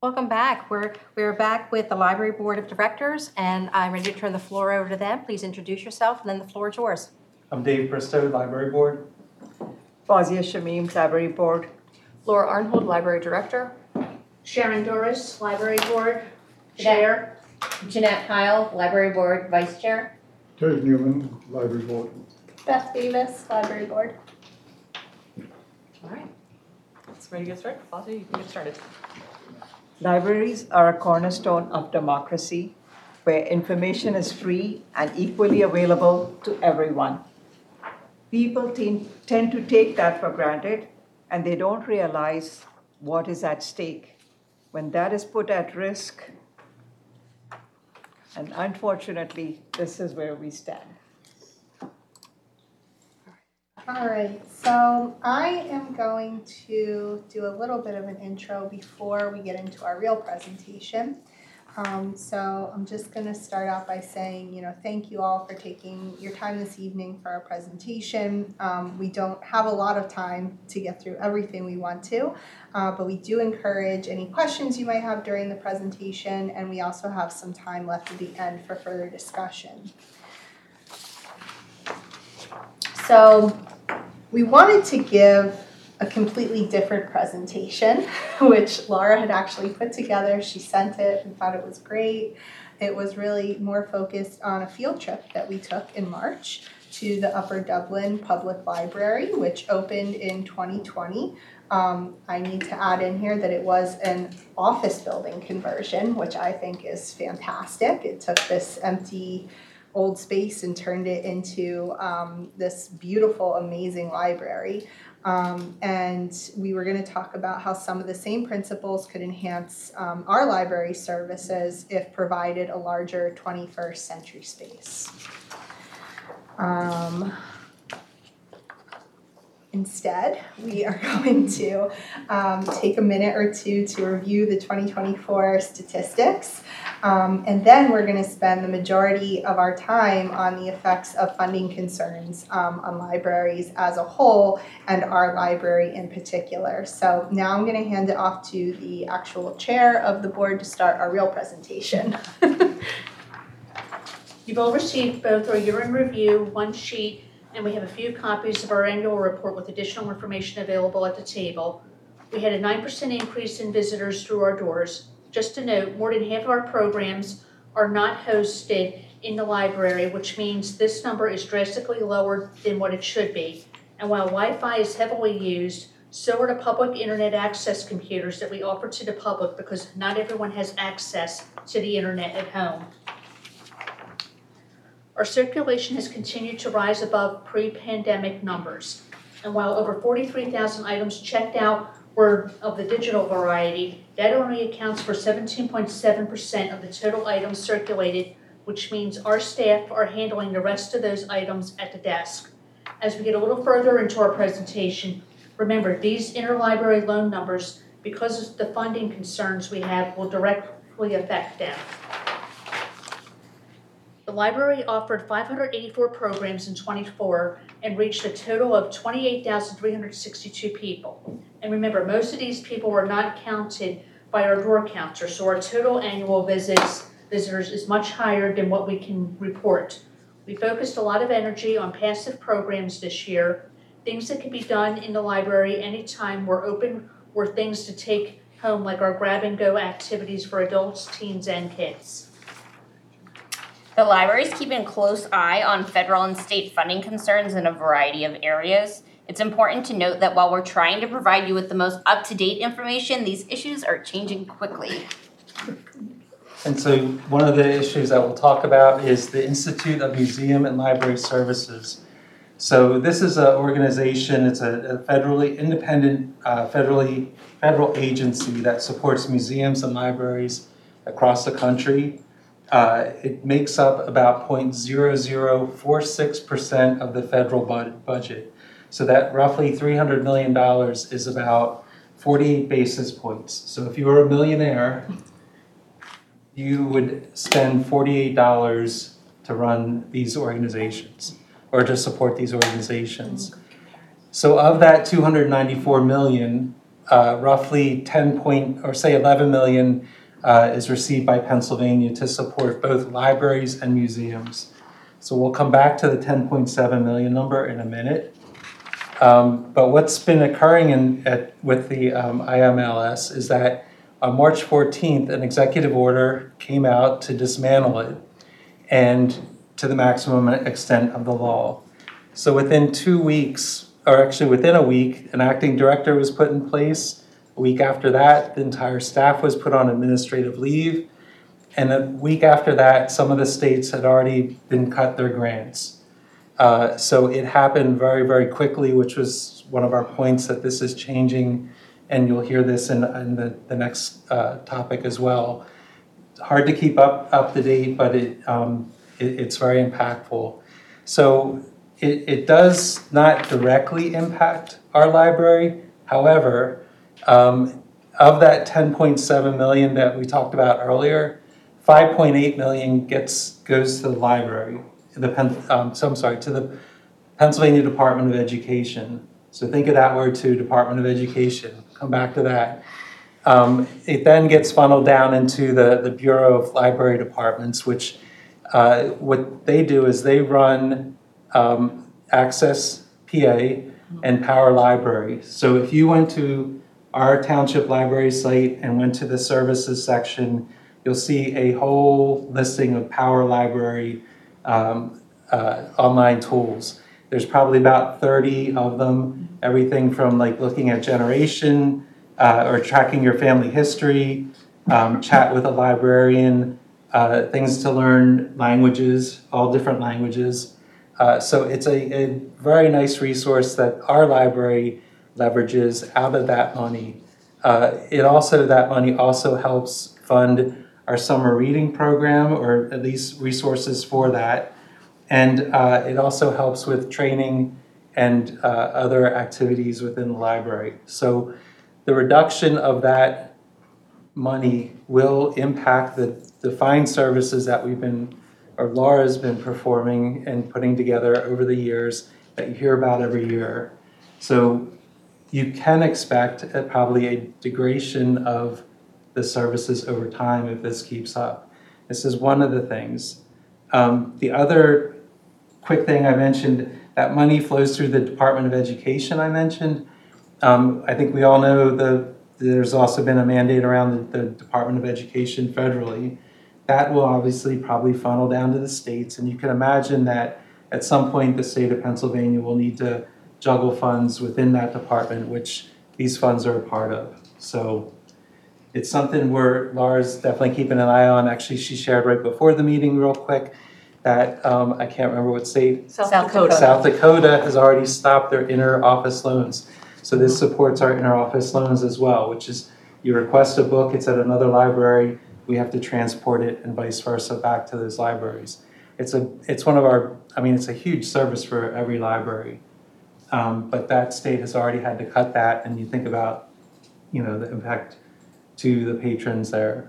Welcome back. We're back with the Library Board of Directors, and I'm ready to turn the floor over to them. Please introduce yourself, and then the floor is yours. I'm Dave Bristow, Library Board. Fawzia Shamim, Library Board. Laura Arnhold, Library Director. Sharon Doris, Library Board Chair. Jeanette Kyle, Library Board Vice Chair. Terry Newman, Library Board. Beth Davis, Library Board. All right. Let's ready to get started. Fawzia, you can get started. Libraries are a cornerstone of democracy where information is free and equally available to everyone. People tend to take that for granted, and they don't realize what is at stake. When that is put at risk, and unfortunately, this is where we stand. All right, so I am going to do a little bit of an intro before we get into our real presentation. So I'm just going to start out by saying, thank you all for taking your time this evening for our presentation. We don't have a lot of time to get through everything we want to, but we do encourage any questions you might have during the presentation, and we also have some time left at the end for further discussion. So we wanted to give a completely different presentation, which Laura had actually put together. She sent it and thought it was great. It was really more focused on a field trip that we took in March to the Upper Dublin Public Library, which opened in 2020. I need to add in here that it was an office building conversion, which I think is fantastic. It took this empty old space and turned it into this beautiful, amazing library. And we were going to talk about how some of the same principles could enhance our library services if provided a larger 21st century space. Instead, we are going to take a minute or two to review the 2024 statistics. And then we're going to spend the majority of our time on the effects of funding concerns on libraries as a whole and our library in particular. So now I'm going to hand it off to the actual chair of the board to start our real presentation. You've all received both our year in review, one sheet, and we have a few copies of our annual report with additional information available at the table. We had a 9% increase in visitors through our doors. Just to note, more than half of our programs are not hosted in the library, which means this number is drastically lower than what it should be. And while Wi-Fi is heavily used, so are the public internet access computers that we offer to the public because not everyone has access to the internet at home. Our circulation has continued to rise above pre-pandemic numbers. And while over 43,000 items checked out were of the digital variety, that only accounts for 17.7% of the total items circulated, which means our staff are handling the rest of those items at the desk. As we get a little further into our presentation, remember these interlibrary loan numbers, because of the funding concerns we have, will directly affect them. The library offered 584 programs in 24 and reached a total of 28,362 people. And remember, most of these people were not counted by our door counter, so our total annual visitors is much higher than what we can report. We focused a lot of energy on passive programs this year. Things that can be done in the library anytime we're open were things to take home, like our grab-and-go activities for adults, teens, and kids. The library is keeping a close eye on federal and state funding concerns in a variety of areas. It's important to note that while we're trying to provide you with the most up-to-date information, these issues are changing quickly. And so one of the issues that we'll talk about is the Institute of Museum and Library Services. So this is an organization, it's a federally independent, federal agency that supports museums and libraries across the country. It makes up about 0.0046% of the federal budget. So that roughly $300 million is about 48 basis points. So if you were a millionaire, you would spend $48 to run these organizations or to support these organizations. So of that $294 million, roughly 11 million is received by Pennsylvania to support both libraries and museums. So we'll come back to the 10.7 million number in a minute. But what's been occurring with the IMLS is that on March 14th, an executive order came out to dismantle it and to the maximum extent of the law. So within 2 weeks, or actually within a week, an acting director was put in place. A week after that, the entire staff was put on administrative leave. And a week after that, some of the states had already been cut their grants. So it happened very, very quickly, which was one of our points that this is changing, and you'll hear this in the next topic as well. It's hard to keep up to date, but it's very impactful. So it does not directly impact our library. However, of that 10.7 million that we talked about earlier, 5.8 million goes to the library, to the Pennsylvania Department of Education. So think of that word too, Department of Education. Come back to that. It then gets funneled down into the Bureau of Library Departments, which what they do is they run Access PA and Power Library. So if you went to our township library site and went to the services section, you'll see a whole listing of Power Library online tools. There's probably about 30 of them, everything from like looking at generation or tracking your family history, chat with a librarian, things to learn languages, all different languages. So it's a very nice resource that our library leverages out of that money. That money also helps fund our summer reading program, or at least resources for that. And it also helps with training and other activities within the library. So the reduction of that money will impact the fine services that Laura's been performing and putting together over the years that you hear about every year. So you can expect probably a degradation of the services over time if this keeps up. This is one of the things. The other quick thing I mentioned, that money flows through the Department of Education I mentioned. I think we all know there's also been a mandate around the Department of Education federally. That will obviously probably funnel down to the states, and you can imagine that at some point the state of Pennsylvania will need to juggle funds within that department, which these funds are a part of. So it's something where Laura's definitely keeping an eye on. Actually, she shared right before the meeting real quick that I can't remember what state. South Dakota. South Dakota has already stopped their inter-office loans. So this supports our inter-office loans as well, which is you request a book, it's at another library, we have to transport it and vice versa back to those libraries. It's one of our, it's a huge service for every library. But that state has already had to cut that, and you think about, the impact to the patrons there.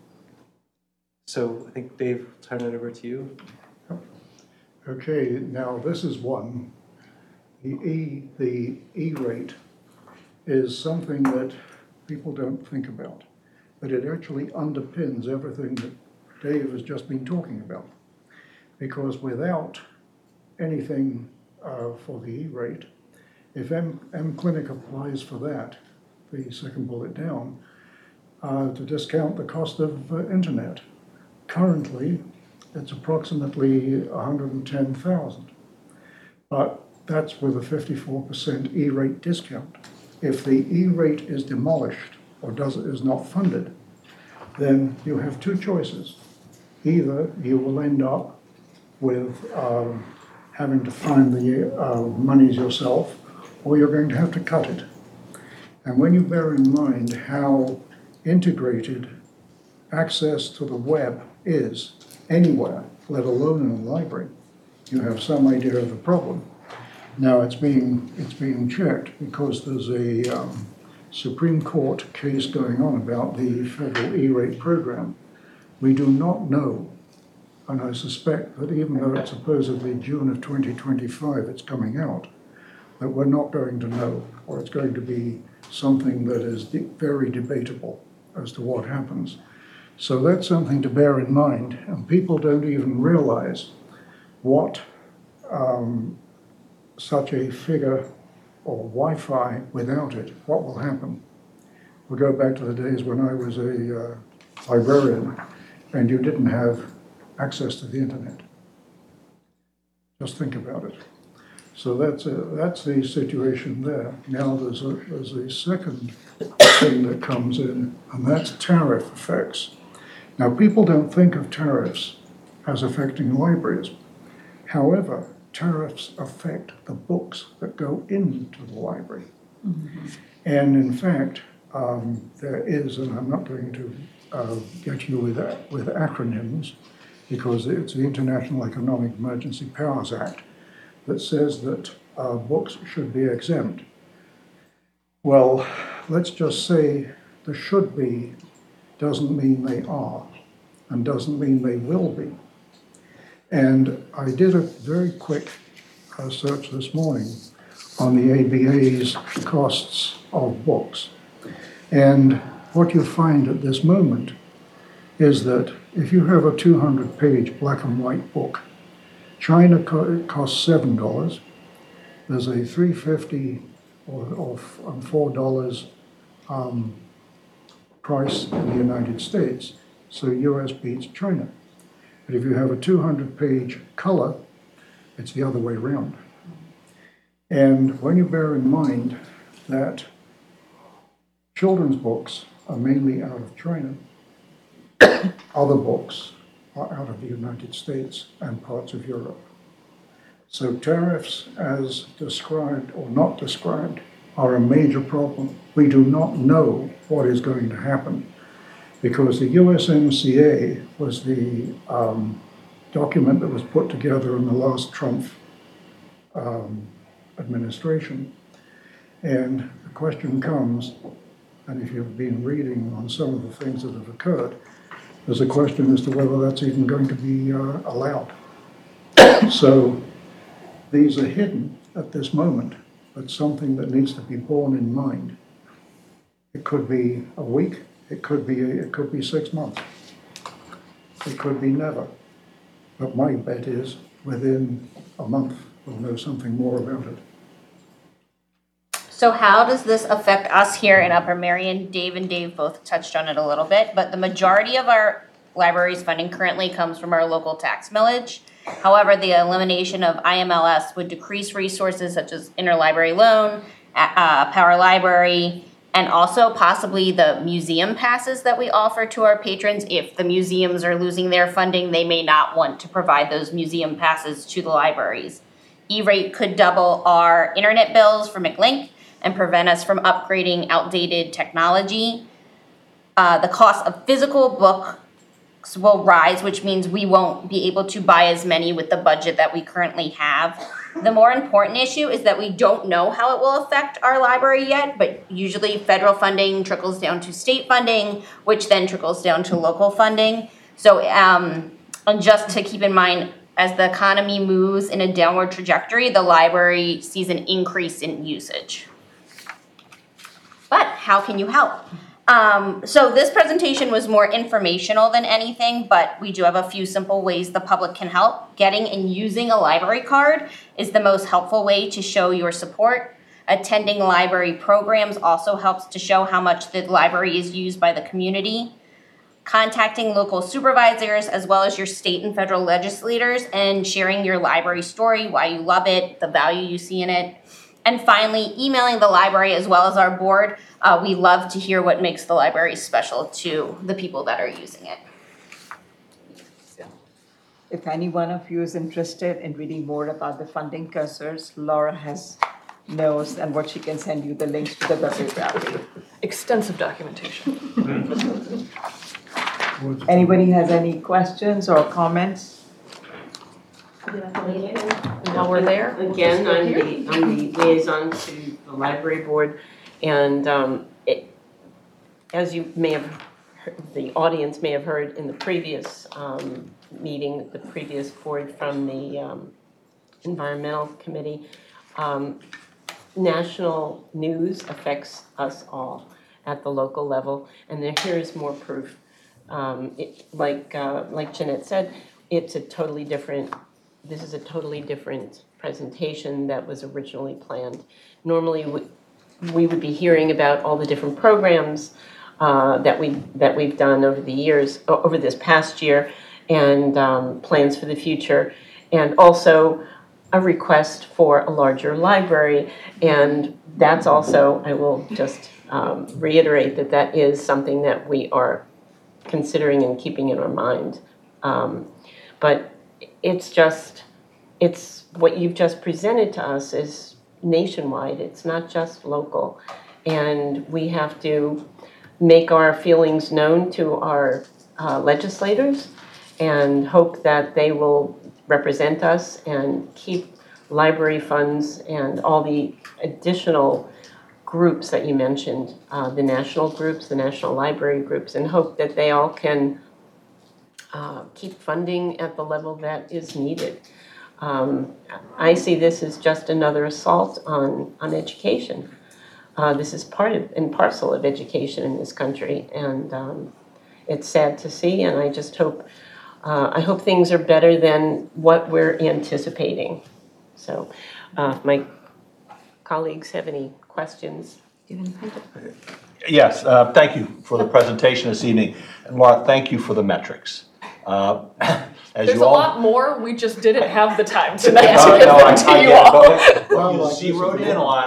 So I think Dave, turn it over to you. Okay, now this is one. The E-rate is something that people don't think about, but it actually underpins everything that Dave has just been talking about. Because without anything for the E-rate, if M-Clinic applies for that, the second bullet down, to discount the cost of internet. Currently, it's approximately $110,000, but that's with a 54% E-rate discount. If the E-rate is demolished or is not funded, then you have two choices. Either you will end up with having to find the monies yourself, or you're going to have to cut it. And when you bear in mind how integrated access to the web is anywhere, let alone in a library, you have some idea of the problem. Now it's being checked because there's a Supreme Court case going on about the federal E-rate program. We do not know, and I suspect that even though it's supposedly June of 2025 it's coming out, that we're not going to know, or it's going to be something that is very debatable as to what happens. So that's something to bear in mind, and people don't even realize what such a figure or Wi-Fi without it, what will happen. We go back to the days when I was a librarian and you didn't have access to the internet. Just think about it. So that's the situation there. Now there's a second thing that comes in, and that's tariff effects. Now people don't think of tariffs as affecting libraries. However, tariffs affect the books that go into the library. Mm-hmm. And in fact, there is, and I'm not going to get you with acronyms, because it's the International Economic Emergency Powers Act that says that books should be exempt. Well, let's just say the should be doesn't mean they are, and doesn't mean they will be. And I did a very quick search this morning on the ABA's costs of books. And what you find at this moment is that if you have a 200-page black and white book, China costs $7. There's a $3.50 or $4 price in the United States, so US beats China. But if you have a 200-page color, it's the other way around. And when you bear in mind that children's books are mainly out of China, other books are out of the United States and parts of Europe. So tariffs, as described or not described, are a major problem. We do not know what is going to happen, because the USMCA was the document that was put together in the last Trump administration. And the question comes, and if you've been reading on some of the things that have occurred, there's a question as to whether that's even going to be allowed. So these are hidden at this moment, but something that needs to be borne in mind. It could be a week, it could be 6 months, it could be never. But my bet is within a month we'll know something more about it. So how does this affect us here in Upper Merion? Dave and Dave both touched on it a little bit, but the majority of our library's funding currently comes from our local tax millage. However, the elimination of IMLS would decrease resources such as interlibrary loan, Power Library, and also possibly the museum passes that we offer to our patrons. If the museums are losing their funding, they may not want to provide those museum passes to the libraries. E-rate could double our internet bills for McLink and prevent us from upgrading outdated technology. The cost of physical books will rise, which means we won't be able to buy as many with the budget that we currently have. The more important issue is that we don't know how it will affect our library yet, but usually federal funding trickles down to state funding, which then trickles down to local funding. So and just to keep in mind, as the economy moves in a downward trajectory, the library sees an increase in usage. But how can you help? So this presentation was more informational than anything, but we do have a few simple ways the public can help. Getting and using a library card is the most helpful way to show your support. Attending library programs also helps to show how much the library is used by the community. Contacting local supervisors as well as your state and federal legislators and sharing your library story, why you love it, the value you see in it. And finally, emailing the library as well as our board. We love to hear what makes the library special to the people that are using it. If any one of you is interested in reading more about the funding cursors, Laura knows and what she can send you the links to the bibliography. Extensive documentation. Anybody has any questions or comments? While we're there, Again, I'm the liaison to the library board, and as you may have heard, the audience may have heard in the previous meeting, the previous board from the environmental committee, national news affects us all at the local level, and here's more proof. Like Jeanette said, this is a totally different presentation that was originally planned. Normally, we would be hearing about all the different programs that we've done over the years, over this past year, and plans for the future, and also a request for a larger library. And that's also, I will just reiterate that is something that we are considering and keeping in our mind. But it's what you've just presented to us is nationwide. It's not just local. And we have to make our feelings known to our legislators and hope that they will represent us and keep library funds and all the additional groups that you mentioned, the national groups, the national library groups, and hope that they all can keep funding at the level that is needed. I see this as just another assault on education. This is part and parcel of education in this country, and it's sad to see, and I just hope things are better than what we're anticipating. So, my colleagues have any questions? Yes, thank you for the presentation this evening. And Laura, thank you for the metrics. There's a lot more, we just didn't have the time tonight to give them to you all. What you zeroed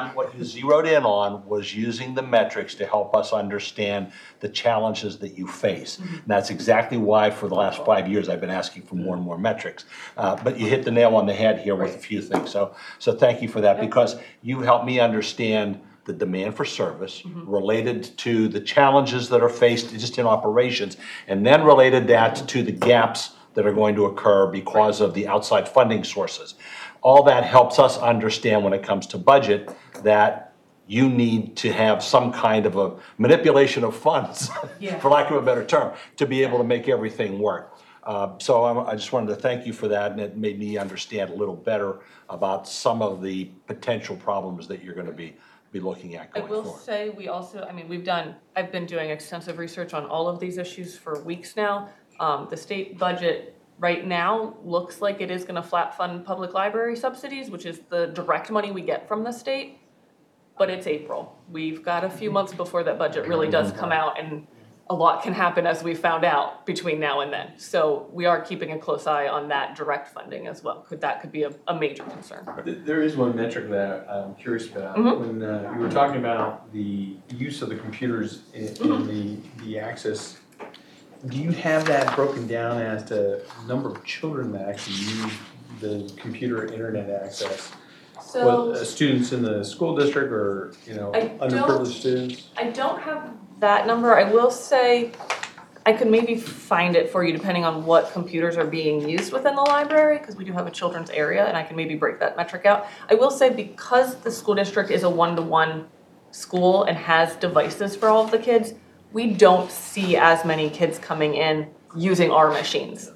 in on was using the metrics to help us understand the challenges that you face. And that's exactly why for the last 5 years I've been asking for more and more metrics. But you hit the nail on the head here with a few things. So thank you for that, because you helped me understand the demand for service related to the challenges that are faced just in operations, and then related that to the gaps that are going to occur because of the outside funding sources. All that helps us understand when it comes to budget that you need to have some kind of a manipulation of funds, for lack of a better term, to be able to make everything work. So I just wanted to thank you for that, and it made me understand a little better about some of the potential problems that you're going to be looking at going forward. I will say we also, I've been doing extensive research on all of these issues for weeks now. The state budget right now looks like it is going to flat fund public library subsidies, which is the direct money we get from the state, but it's April. We've got a few months before that budget really does come out, and a lot can happen, as we found out, between now and then. So we are keeping a close eye on that direct funding as well. That could be a major concern. There is one metric that I'm curious about. When you were talking about the use of the computers in the access, do you have that broken down as to number of children that actually use the computer internet access? So Students in the school district, or underprivileged students? I don't have that number. I will say I could maybe find it for you depending on what computers are being used within the library, because we do have a children's area, and I can maybe break that metric out. I will say, because the school district is a one-to-one school and has devices for all of the kids, we don't see as many kids coming in using our machines.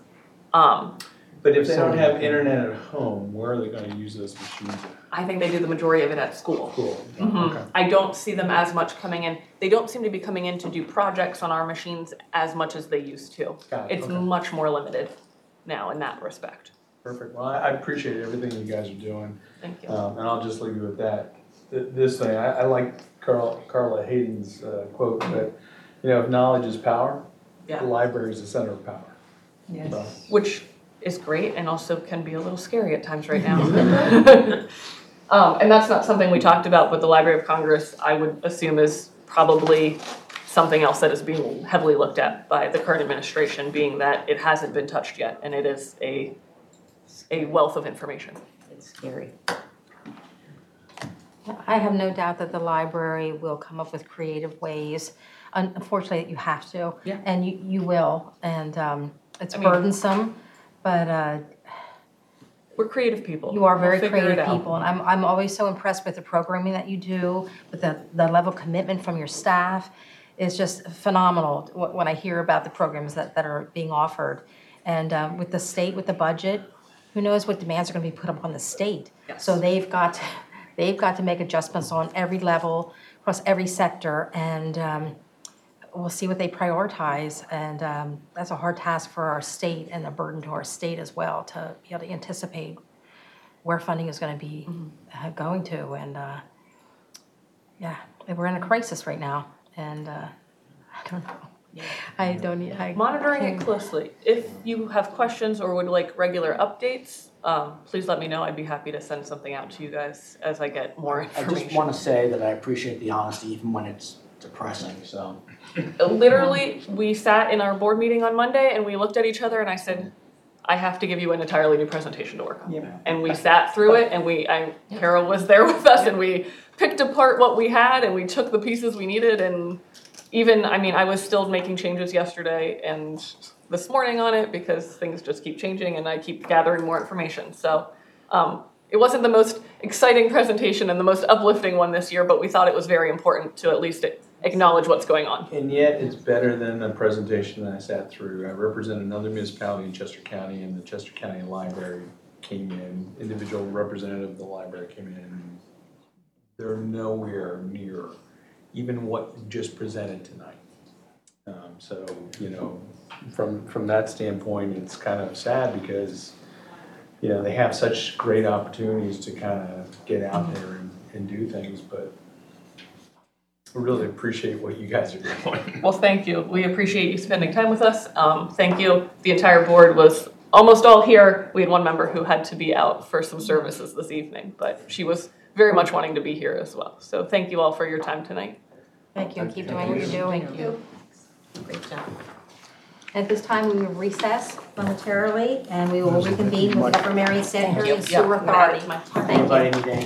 But if they don't have internet at home, where are they going to use those machines at? I think they do the majority of it at school. Cool. Okay. I don't see them as much coming in. They don't seem to be coming in to do projects on our machines as much as they used to. It's much more limited now in that respect. Perfect. Well, I appreciate everything you guys are doing. Thank you. And I'll just leave you with that. This thing, I like Carla Hayden's quote that, if knowledge is power, the library is the center of power. Yes. So. Which is great, and also can be a little scary at times right now. And that's not something we talked about, but the Library of Congress, I would assume, is probably something else that is being heavily looked at by the current administration, being that it hasn't been touched yet, and it is a wealth of information. It's scary. I have no doubt that the library will come up with creative ways. Unfortunately, you have to, and you will, and it's burdensome, but we're creative people. You are very creative people, and I'm always so impressed with the programming that you do, with the level of commitment from your staff. It's just phenomenal when I hear about the programs that are being offered. And with the state, with the budget, who knows what demands are going to be put upon the state. Yes. So they've got they've got to make adjustments on every level, across every sector, and we'll see what they prioritize. And that's a hard task for our state and a burden to our state as well, to be able to anticipate where funding is going to be going to. And yeah, we're in a crisis right now, and I don't know. Monitoring it closely. If you have questions or would like regular updates, please let me know. I'd be happy to send something out to you guys as I get more I information. just want to say that I appreciate the honesty even when it's depressing, so. Literally, we sat in our board meeting on Monday and we looked at each other and I said, I have to give you an entirely new presentation to work on. Yeah. And we sat through it and Carol was there with us and we picked apart what we had and we took the pieces we needed, and even, I was still making changes yesterday and this morning on it because things just keep changing and I keep gathering more information. So it wasn't the most exciting presentation and the most uplifting one this year, but we thought it was very important to at least acknowledge what's going on. And yet, it's better than a presentation that I sat through. I represent another municipality in Chester County, and the Chester County Library came in, individual representative of the library came in. They're nowhere near even what you just presented tonight. So, from that standpoint, it's kind of sad because, they have such great opportunities to kind of get out there and do things, but I really appreciate what you guys are doing. Well, thank you. We appreciate you spending time with us. Thank you. The entire board was almost all here. We had one member who had to be out for some services this evening, but she was very much wanting to be here as well. So thank you all for your time tonight. Thank you, and keep doing what you're doing. Thank you. Great job. At this time, we will recess momentarily, and we will reconvene with Upper Marion Sanitary and Sewer Authority. Thank you. Anybody need anything?